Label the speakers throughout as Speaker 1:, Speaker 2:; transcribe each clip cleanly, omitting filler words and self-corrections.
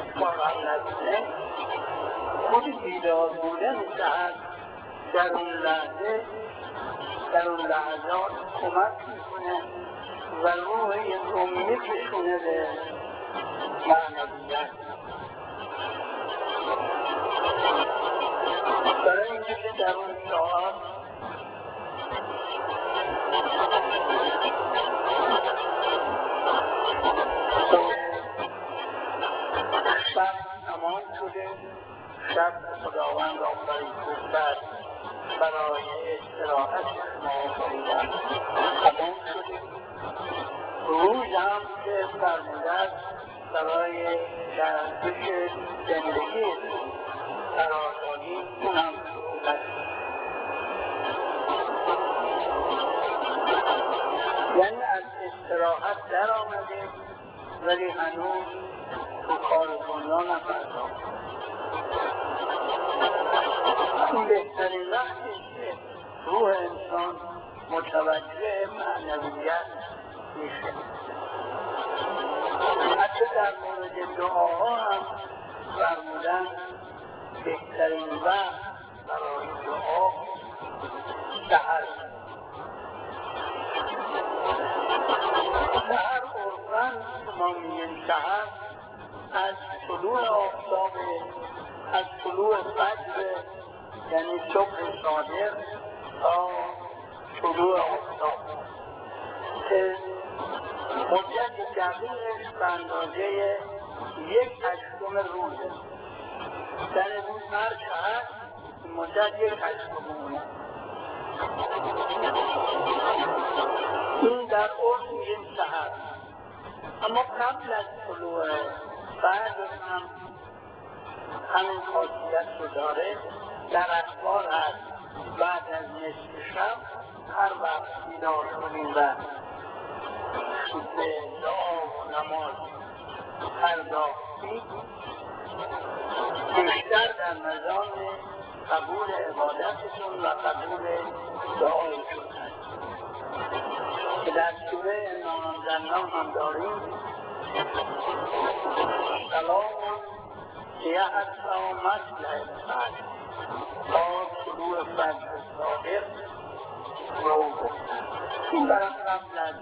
Speaker 1: با قبل از اینه خود بیدار بودن سحر در اون لحظه در اون لحظات کمک میکنه و روح رو میکشونه به معنویت. برای اینکه در اون ساعت شب تمام شده، شب خداوند آفریده است برای استراحت ما آفریدن تمام شده، روز هم که فرموده است برای گردش زندگی قراردادی اون هم شروع است. یعنی از استراحت در آمده ولی هنوز تو کار دنیا نپرداخته. این بهترین وقتی که روح انسان متوجه معنویت میشه. حتی در مورد دعاها هم فرمودن بهترین وقت برای دعا سحر. سحر عرفاً ما میگیم سحر از طلوع آفتاب، از طلوع فجر یعنی صبح صادق تا طلوع آفتاب که مدت دقیقش به اندازه 1/8 روزه. در روز هر ساعت مدت 1/8 مونه. این در عرف میگیم سحر. اما قبل از طلوع فجر هم همین خاصیت رو داره. در اخبار هست بعد از نصف شب هر وقت بیدار کنیم و به دعا و نماز پرداختیم بیشتر در نظام قبول عبادتشون و قبول دعایشون هست که در سوره نامزنان هم داریم سلام که حتی مطلع فجر تا طلوع فجر صادق رو گفتن. این برای قبل از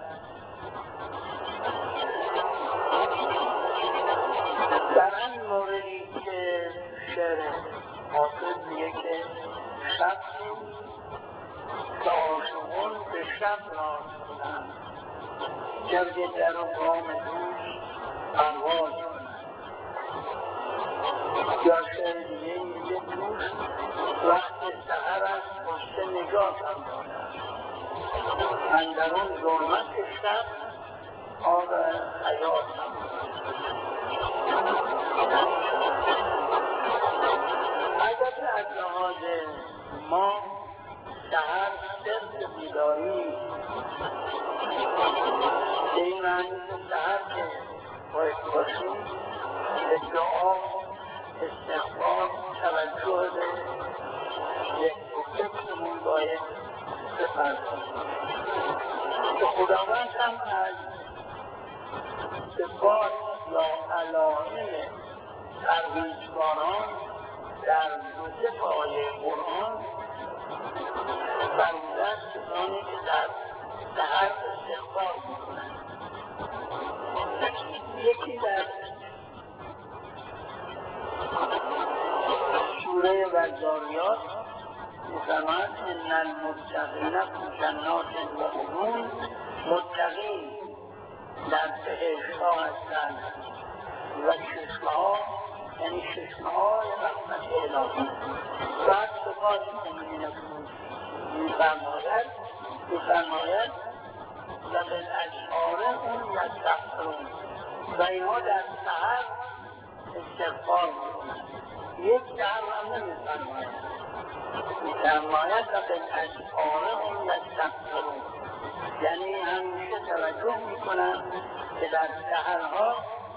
Speaker 1: در این موردی که شعر حافظ میگه که شبی که عاشقون به شب راز کنند گرد در و بام دوش پرواز کنند. یا شعر دیگه میگه دوش وقت سحر است پشت نگاه هم دارد اندرون ظلمت شب آب حیات هم البته از لحاظ ما سحر صرف بیداری به این معنی که سحر که باید باشیم به دعا استغفار توجه به فکرمون باید بپردازیم که خداوند هم از صفات یا علائم پرهیزکاران در 2 آیه قرآن فرموده است کسانی که در سحر استغفار میکنند. یکی در سوره والذاریات می‌فرماید ان المتقین فی جنات و عیون، متقین در بهشت‌ها هستند و چشمه‌ها یعنی چشمه‌های رحمت الهی. بعد صفات مؤمنین می‌فرماید و بالاسحار هم یستغفرون و اینها در سحر استغفار می‌کنند. یک سحر هم نمی‌فرماید می‌فرماید و بالاسحار هم یستغفرون یعنی همیشه توجه می‌کنند که در سحرها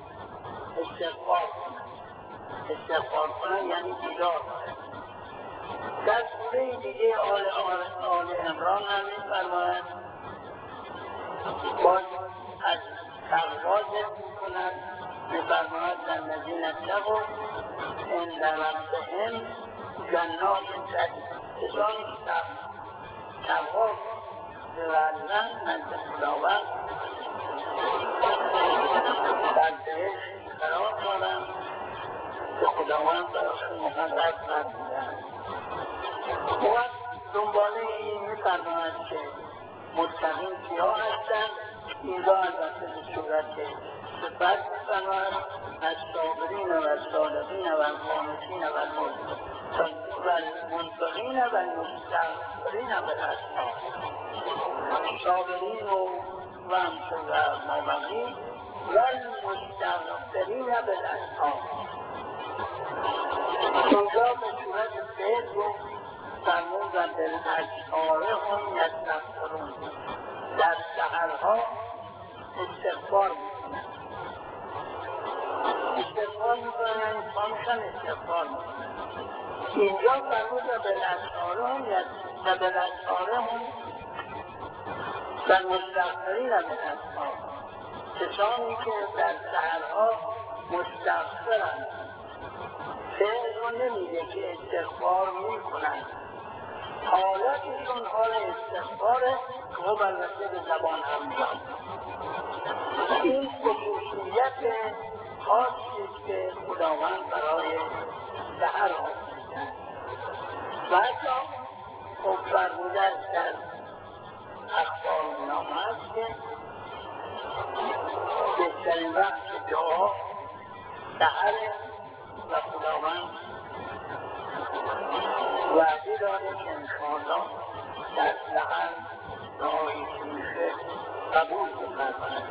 Speaker 1: استغفار کنند یعنی بیدار کنند. در سوره دیگه آل عمران هم می‌فرماید باز از تقوا ذکر می‌کند می‌فرماید در الذین اتقوا عند ربهم جنات تجری، کسانی که تقوا بورزند نزد خداوند در بهشت قرار دارند که خداوند براشون مقرر فرموده‌اند. و دنباله این می‌فرماید که متقین کیا هستند. اینجا البته به صورت صفت می‌فرماید الصابرین و الصادقین و القانتین و المنفقین و المستغفرین بالاسحار. صابرین و المنفقین و المستغفرین بالاسحار. اینجا به صورت فعل رو فرمود و بالاسحار هم یستغفرون، در سحرها استغفار میکنن. استغفار میکنن یعنی پامشان استغفار میکنن. اینجا فرمود و بالاسحار هم و مستغفرین بالاسحار، کسانی که در سحرها مستغفرند. فعل رو نمیده که استغفار میکنن، حالتشون حال استغفاره که خب البته به زبان هم میاد. این خصوصیت خاصی که خداوند برای سحر آفریده و حتی خب فرموده است در اخبار نامه است که بهترین وقت دعا سحر و خداوند وعده داره که انشاءالله در سحر دعایی که میشه قبول بفرماید.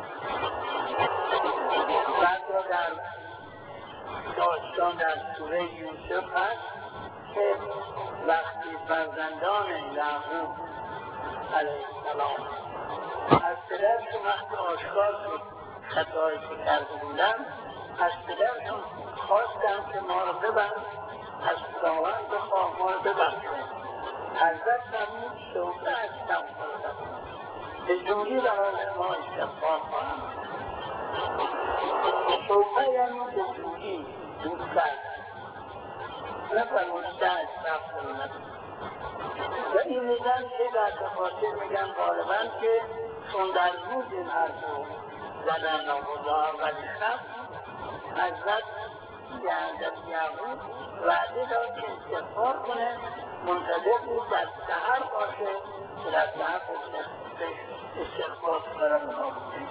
Speaker 1: بعد در داستان در سوره یوسف هست که وقتی فرزندان یعقوب علیه السلام از پدرشون وقتی آشکار شد خطایی که کرده بودن، از پدرشون خواستن که ما رو ببند، از خداوند بخواه ما رو ببخشه. حضرت فرمود توبه استغفر به زودی برای ما استغفار خواهم. توبه یعنی به زودی زودتر، نفرموده استغفر. و این میگن که در تفاصیل میگن غالبا که چون در روز این حرف رو زدن روز اولی شب حضرت یعقوب وعده داد که استغفار کنه، منتظر بود در سحر باشه که در سحر استغفار برای ما بکنه.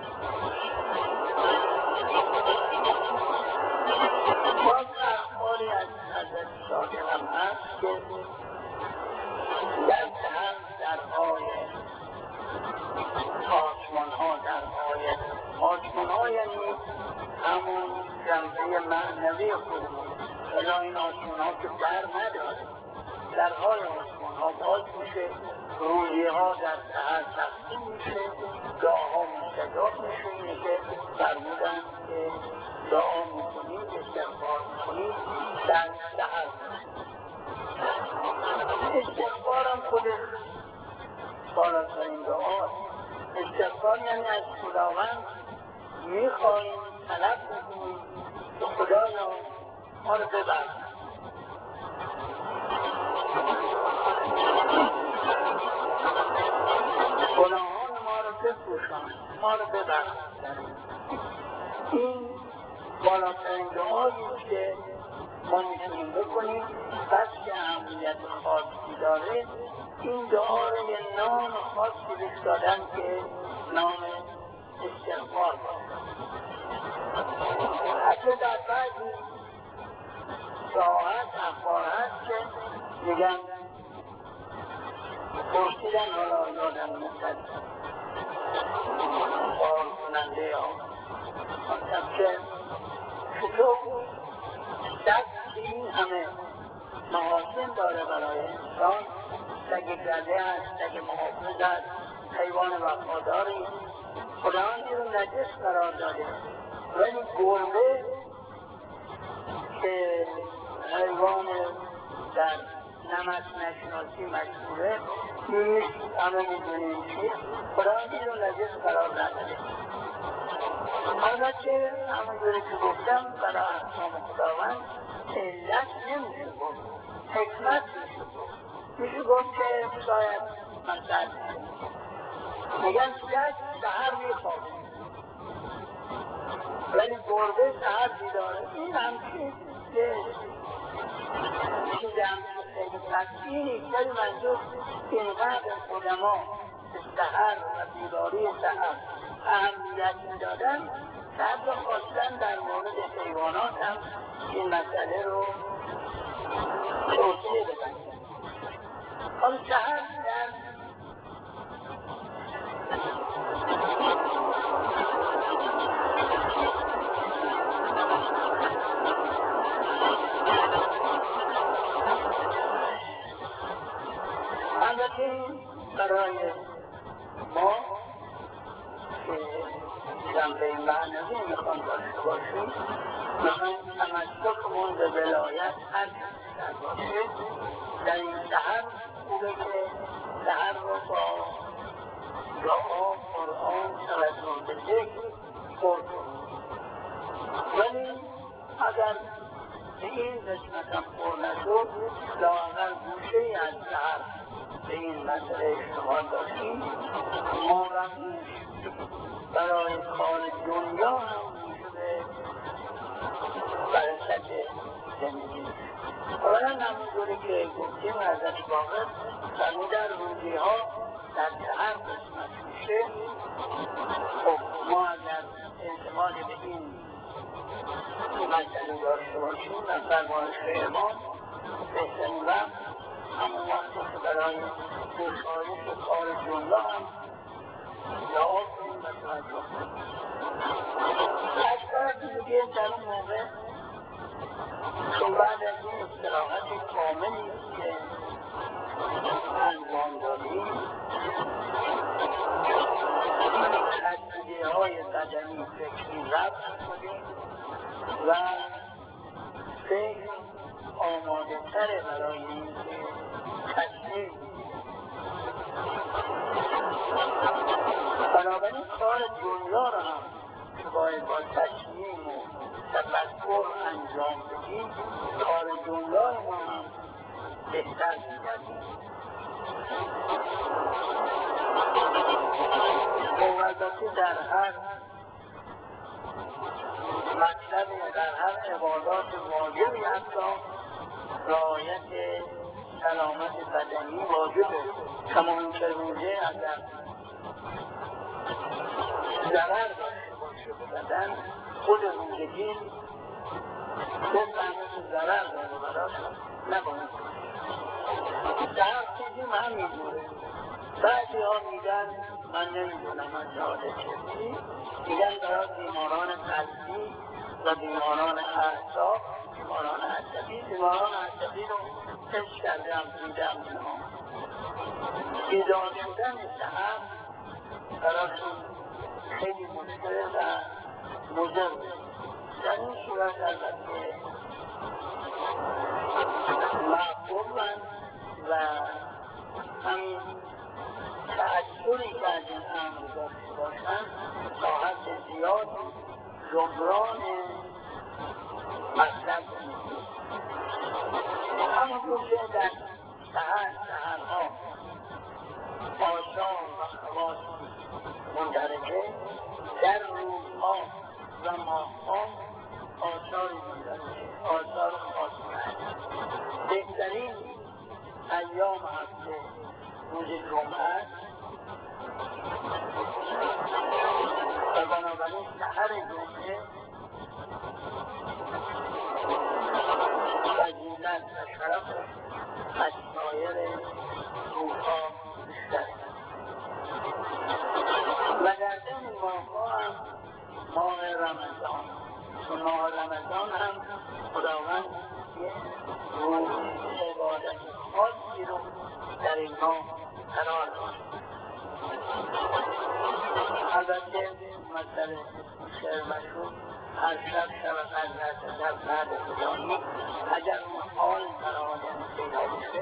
Speaker 1: باز اخباری از حضرت صادق هم هست که در سحر درهای آسمان ها یعنی همون جنبه معنوی خودمون، الا این آسمان ها که در نداره، درهای آسمان ها باز میشه، روزی ها در سحر تقسیم میشه، گاه ها مستجاب میشه. اینه که فرمودن که دعا میکنید استغفار میکنید در سحر. استغفار هم خودش بالاترین دعا. استغفار یعنی از خداوند میخواهیم، طلب میکنیم که خدایا ما رو ببخش، گناهان ما رو بپوشان، ما رو ببخش. این بالاترین دعایی که ما میتونیم بکنیم. پس که اهمیت خاصی داره، این دعا رو یه نام خاصی بهش دادن که نام استغفار باشه. حتی در بعضی ساعت اخبار هست که میگن پرسیدن، حالا یادم نمیاد بار کننده ها که چطور دست این همه محاسن داره برای انسان، سگ گله هست، سگ محافظ هست، حیوان وفاداری، خداوند این رو نجس قرار داده، ولی گربه که حیوان در نمک نشناسی مشهوره، همه میدونیم که خداوند این رو نجس قرار نداده. البته همونجوری که گفتم برای احکام خداوند علت نمیشه گفت، حکمت میشه گفت. میشه گفت که شاید مثلا میگن یک سحر میخوابه ولی گربه سحر بیداره. این همچین چیزی هم خیلی قطعی نیست، ولی منظور اینقدر علما به سحر و بیداری سحر اهمیت میدادن که حتی خواستن در مورد حیوانات هم این مسئله رو توضیح بدن. حالا سحر در البته برای ما که جنبه معنوی میخوان داشته باشیم، میخوان تمسکمون به ولایت هر چیز باشه. در این سحر خوبه که سحر رو با دعا، قرآن، توجه به ذکر پر کنیم. ولی اگر به این قسمت هم پر نشد، لااقل گوشه‌ای از سحر به این مسئله اشتغال داشتیم، مارموش برای کار دنیا هم میشه برکت زندگی. اولا همونجوری که گفتیم ازش واقع فرمودن روزی ها در سحر قسمت میشه. خب ما اگر اعتماد به این مسئله داشته باشیم و فرمایش امام بهترین وقت همون وقتی که برای گشایش کار دنیا هم دعا کنیم و توجه کنیم. از طرف دیگه در اون موقع چون بعد از این استراحت کاملی که انجام دادیم، خستگی‌های بدنی فکری رفت کنیم و فکر آماده تره برای این که تصمیم. بنابراین کار دنیا را هم که باید با تصمیم و تفکر انجام بدیم، کار دنیا ما هم بهتر می‌گردیم. البته در هر مطلب و در هر عبادات واجبی حتی رعایت سلامت بدنی واجبه. کما اینکه روزه اگر ضرر داشته باشه به بدن، خود روزگیر بفهمه که ضرر داره براش نباید کنه. در چیزیم همینجوره. بعضی ها میگن من نمیدونم از جهاد چیزی، میگن برای بیماران قلبی و بیماران اعصاب، بیماران عصبی رو تشت کردم دیدم اینا بیدار شدن سحر براشون خیلی مشکل و مضر. در این صورت البته معقولن و همین تأثیری که از این امر داشته باشن تا حد زیادی جبران مطلب می‌کنه. همونطور که در سحرها آثار و خواص مندرجه، در روزها و ماهها آثاری مندرجه، آثار خاص هست. بهترین ایام هفته روز جمعه است و بنابراین سحر جمعه فضیلت و شرف از سایر روزها بیشتر است. و در این ماهها هم ماه رمضان، چون ماه رمضان هم خداوند یک روز عبادت خاصی رو در این ماه قرار داد. البته مثل شعر مشهور هر شب قدرت در بعد خدایی، اگر اون حال در آدم پیدا بشه،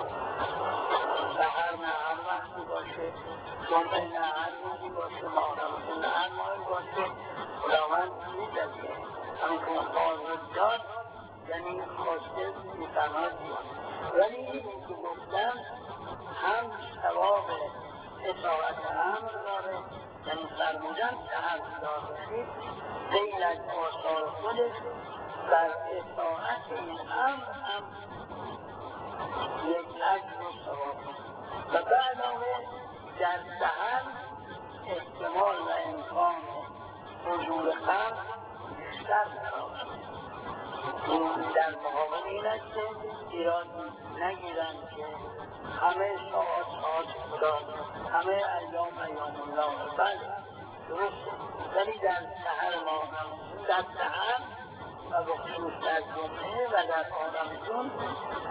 Speaker 1: سحر نه هر وقتی باشه، جمعه نه هر روزی باشه، ماه رمضان نه هر ماهی باشه، یعنی خواسته میفهمد ولی این که گفتم هم ثواب اطاعت امر داره یعنی فرمودن امر داره غیر از آثار خودش بر اطاعت این امر هم یک اجر و ثواب و به علاوه در سحر احتمال و امکان حضور خلق بیشتر می‌شود. این در مقابل این است که ایراد نگیرند که همه ساعت خدا همه ایام الله بله درست ولی در سحر ما هم در سحر و بخصوص در جمعه و در آدمتون